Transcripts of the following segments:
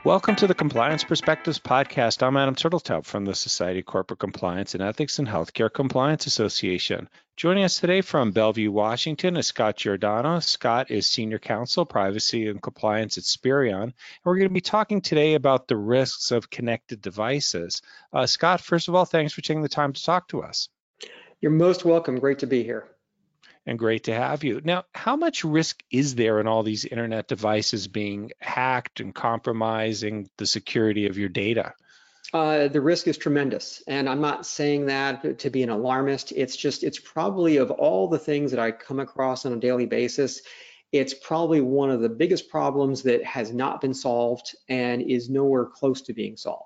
Welcome to the Compliance Perspectives podcast. I'm Adam Turteltaub from the Society of Corporate Compliance and Ethics and Healthcare Compliance Association. Joining us today from Bellevue, Washington is Scott Giordano. Scott is Senior Counsel, Privacy and Compliance at Spirion. And we're going to be talking today about the risks of connected devices. Scott, first of all, thanks for taking the time to talk to us. You're most welcome. Great to be here. And great to have you. Now, how much risk is there in all these internet devices being hacked and compromising the security of your data? The risk is tremendous. And I'm not saying that to be an alarmist. It's probably of all the things that I come across on a daily basis, it's probably one of the biggest problems that has not been solved and is nowhere close to being solved.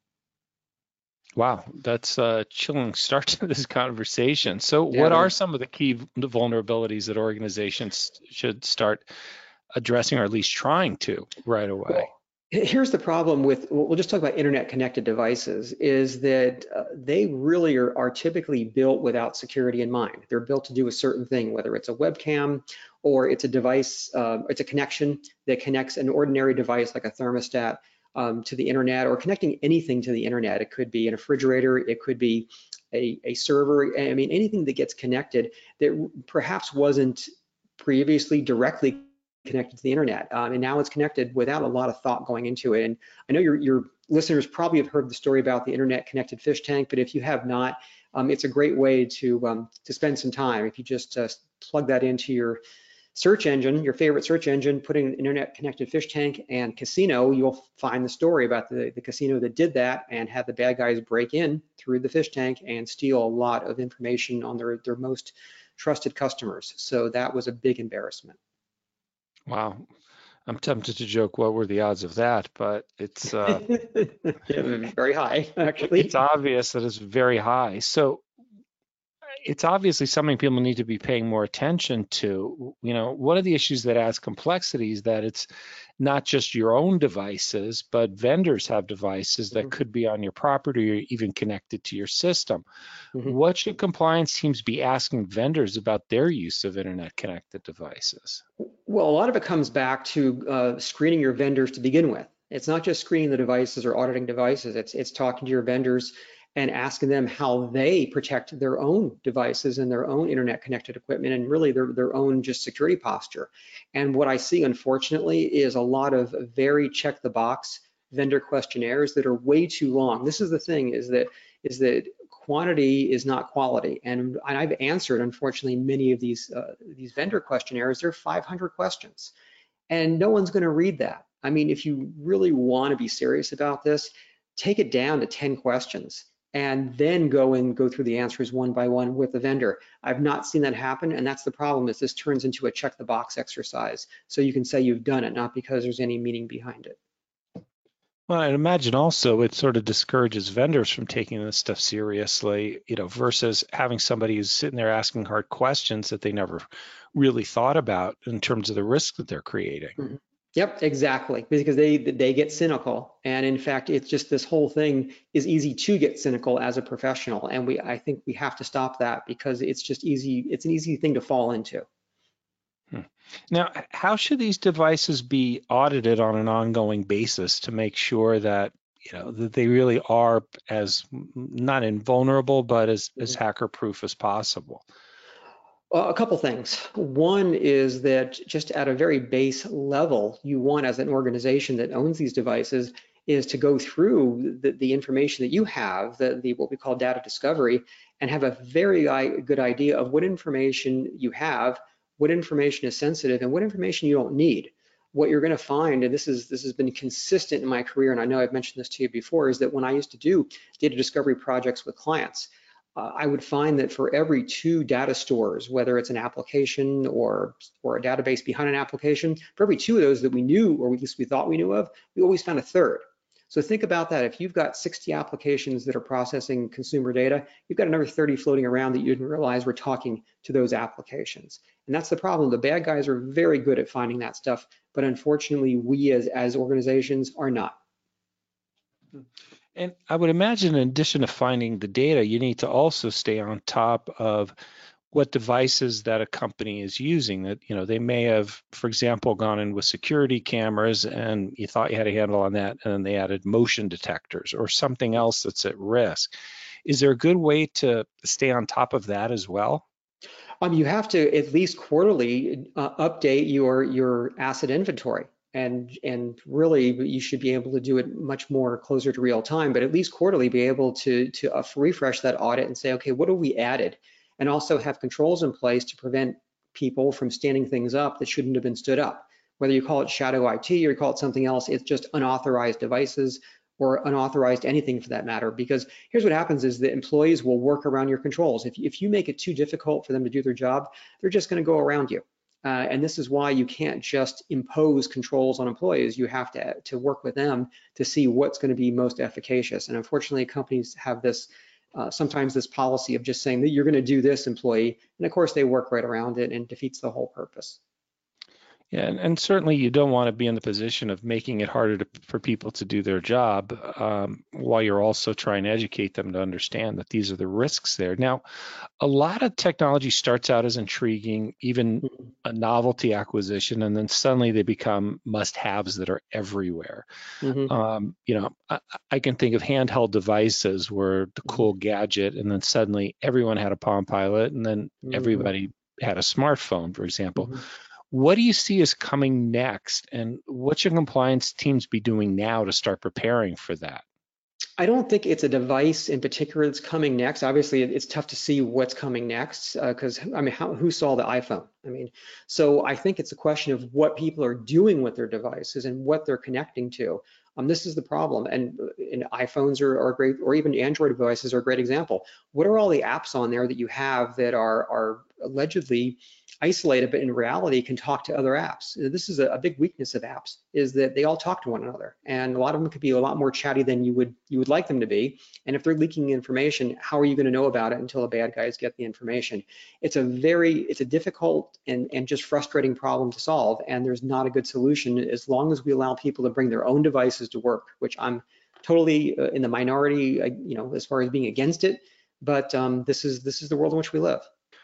Wow, that's a chilling start to this conversation. So what are some of the key vulnerabilities that organizations should start addressing, or at least trying to, right away? Well, here's the problem with, we'll just talk about internet connected devices, is that they really are typically built without security in mind. They're built to do a certain thing, whether it's a webcam or it's a device, it's a connection that connects an ordinary device like a thermostat to the internet, or connecting anything to the internet. It could be a refrigerator, it could be a server. I mean, anything that gets connected that perhaps wasn't previously directly connected to the internet, and now it's connected without a lot of thought going into it. And I know your listeners probably have heard the story about the internet connected fish tank, but if you have not, it's a great way to spend some time. If you just plug that into your search engine, your favorite search engine, put in internet connected fish tank and casino, you'll find the story about the casino that did that and had the bad guys break in through the fish tank and steal a lot of information on their most trusted customers. So that was a big embarrassment. Wow. I'm tempted to joke, what were the odds of that? But it's very high, actually. It's obvious that it's very high. So it's obviously something people need to be paying more attention to. You know, one of the issues that adds complexity is that it's not just your own devices, but vendors have devices that could be on your property or even connected to your system. What should compliance teams be asking vendors about their use of internet connected devices? Well, a lot of it comes back to screening your vendors to begin with. It's not just screening the devices or auditing devices. It's talking to your vendors and asking them how they protect their own devices and their own internet connected equipment, and really their own just security posture. And what I see, unfortunately, is a lot of very check the box vendor questionnaires that are way too long. This is the thing, is that quantity is not quality. And I've answered, unfortunately, many of these vendor questionnaires. They're 500 questions, and no one's going to read that. I mean, if you really want to be serious about this, take it down to 10 questions and then go through the answers one by one with the vendor. I've not seen that happen, and that's the problem, is this turns into a check the box exercise. So you can say you've done it, not because there's any meaning behind it. Well, I'd imagine also it sort of discourages vendors from taking this stuff seriously, you know, versus having somebody who's sitting there asking hard questions that they never really thought about in terms of the risk that they're creating. Yep, exactly, because they get cynical, and in fact, it's just, this whole thing is easy to get cynical as a professional, and I think we have to stop that, because it's just easy. It's an easy thing to fall into. Now, how should these devices be audited on an ongoing basis to make sure that, you know, that they really are as not invulnerable, but as hacker-proof as possible? Well, a couple things. One is that just at a very base level, you want, as an organization that owns these devices, is to go through the information that you have, what we call data discovery, and have a very good idea of what information you have, what information is sensitive, and what information you don't need. What you're going to find, and this has been consistent in my career, and I know I've mentioned this to you before, is that when I used to do data discovery projects with clients, I would find that for every 2 data stores, whether it's an application or a database behind an application, for every 2 of those that we knew, or at least we thought we knew of, we always found a third. So think about that. If you've got 60 applications that are processing consumer data, you've got another 30 floating around that you didn't realize were talking to those applications. And that's the problem. The bad guys are very good at finding that stuff, but unfortunately, we as organizations are not. And I would imagine, in addition to finding the data, you need to also stay on top of what devices that a company is using. That, they may have, for example, gone in with security cameras and you thought you had a handle on that, and then they added motion detectors or something else that's at risk. Is there a good way to stay on top of that as well? You have to at least quarterly update your asset inventory, and really you should be able to do it much more closer to real time, but at least quarterly be able to refresh that audit and say, okay, what have we added, and also have controls in place to prevent people from standing things up that shouldn't have been stood up. Whether you call it shadow IT or you call it something else, it's just unauthorized devices or unauthorized anything for that matter. Because here's what happens is that employees will work around your controls. If you make it too difficult for them to do their job, they're just going to go around you. And this is why you can't just impose controls on employees. You have to work with them to see what's going to be most efficacious. And unfortunately, companies have this sometimes this policy of just saying that you're going to do this, employee, and of course they work right around it and defeats the whole purpose. Yeah, and certainly you don't want to be in the position of making it harder for people to do their job, while you're also trying to educate them to understand that these are the risks there. Now, a lot of technology starts out as intriguing, even a novelty acquisition, and then suddenly they become must-haves that are everywhere. Mm-hmm. I can think of handheld devices were the cool gadget, and then suddenly everyone had a Palm Pilot, and then Mm-hmm. everybody had a smartphone, for example. Mm-hmm. What do you see as coming next, and what should compliance teams be doing now to start preparing for that? I don't think it's a device in particular that's coming next. Obviously, it's tough to see what's coming next because I mean, who saw the iPhone? I mean, so I think it's a question of what people are doing with their devices and what they're connecting to. This is the problem, and iPhones are great, or even Android devices are a great example. What are all the apps on there that you have that are allegedly isolated, but in reality can talk to other apps? This is a big weakness of apps, is that they all talk to one another, and a lot of them could be a lot more chatty than you would like them to be. And if they're leaking information, how are you going to know about it until the bad guys get the information? It's a difficult and just frustrating problem to solve, and there's not a good solution as long as we allow people to bring their own devices to work, which I'm totally in the minority, as far as being against it. But this is the world in which we live.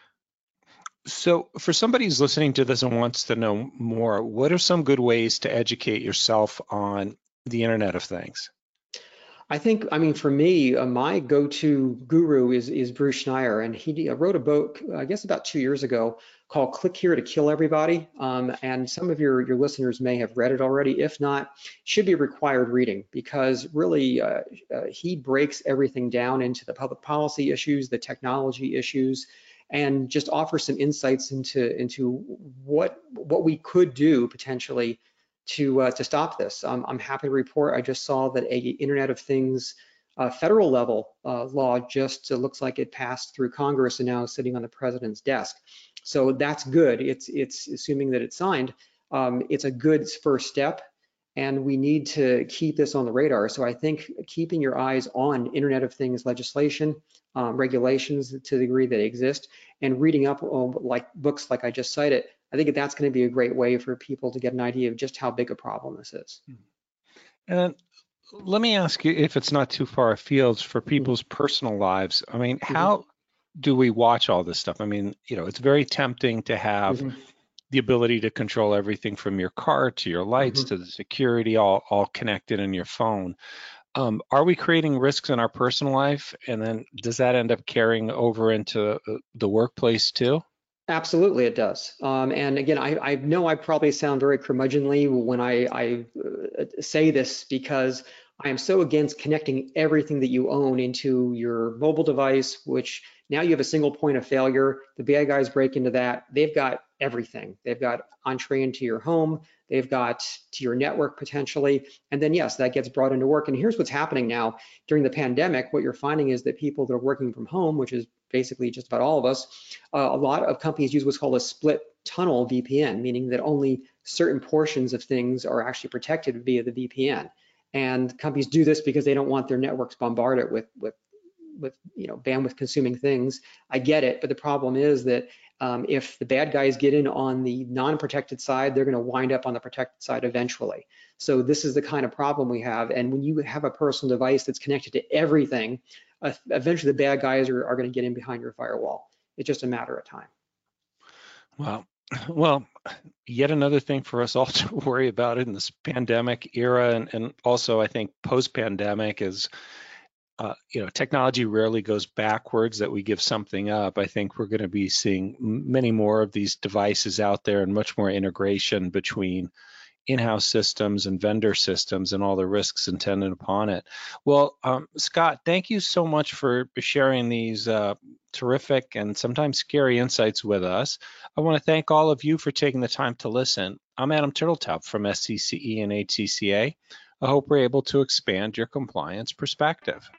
So, for somebody who's listening to this and wants to know more, what are some good ways to educate yourself on the Internet of Things? I mean, for me, my go-to guru is Bruce Schneier, and he wrote a book, I guess about 2 years ago, called "Click Here to Kill Everybody." And some of your listeners may have read it already. If not, should be required reading, because really he breaks everything down into the public policy issues, the technology issues, and just offers some insights into what we could do potentially to stop this. I'm happy to report I just saw that a Internet of Things federal level law just looks like it passed through Congress and now is sitting on the president's desk. So that's good. It's assuming that it's signed. It's a good first step, and we need to keep this on the radar. So I think keeping your eyes on Internet of Things legislation, regulations to the degree they exist, and reading up like books like I just cited, I think that's going to be a great way for people to get an idea of just how big a problem this is. And let me ask you, if it's not too far afield, for Mhm. people's personal lives, I mean, Mhm. how do we watch all this stuff? I mean, it's very tempting to have Mhm. the ability to control everything from your car to your lights Mhm. to the security, all connected in your phone. Are we creating risks in our personal life? And then does that end up carrying over into the workplace too? Absolutely, it does. And again, I know I probably sound very curmudgeonly when I say this, because I am so against connecting everything that you own into your mobile device, which now you have a single point of failure. The bad guys break into that. They've got everything. They've got entree into your home. They've got to your network potentially. And then, yes, that gets brought into work. And here's what's happening now during the pandemic. What you're finding is that people that are working from home, which is basically just about all of us, a lot of companies use what's called a split tunnel VPN, meaning that only certain portions of things are actually protected via the VPN. And companies do this because they don't want their networks bombarded with bandwidth consuming things. I get it, but the problem is that if the bad guys get in on the non-protected side, they're going to wind up on the protected side eventually. So this is the kind of problem we have. And when you have a personal device that's connected to everything, eventually the bad guys are going to get in behind your firewall. It's just a matter of time. Wow. Well, yet another thing for us all to worry about in this pandemic era, and also I think post-pandemic is, technology rarely goes backwards, that we give something up. I think we're going to be seeing many more of these devices out there and much more integration between in-house systems and vendor systems and all the risks intended upon it. Well, Scott, thank you so much for sharing these terrific and sometimes scary insights with us. I want to thank all of you for taking the time to listen. I'm Adam Turtletop from SCCE and HCCA. I hope we're able to expand your compliance perspective.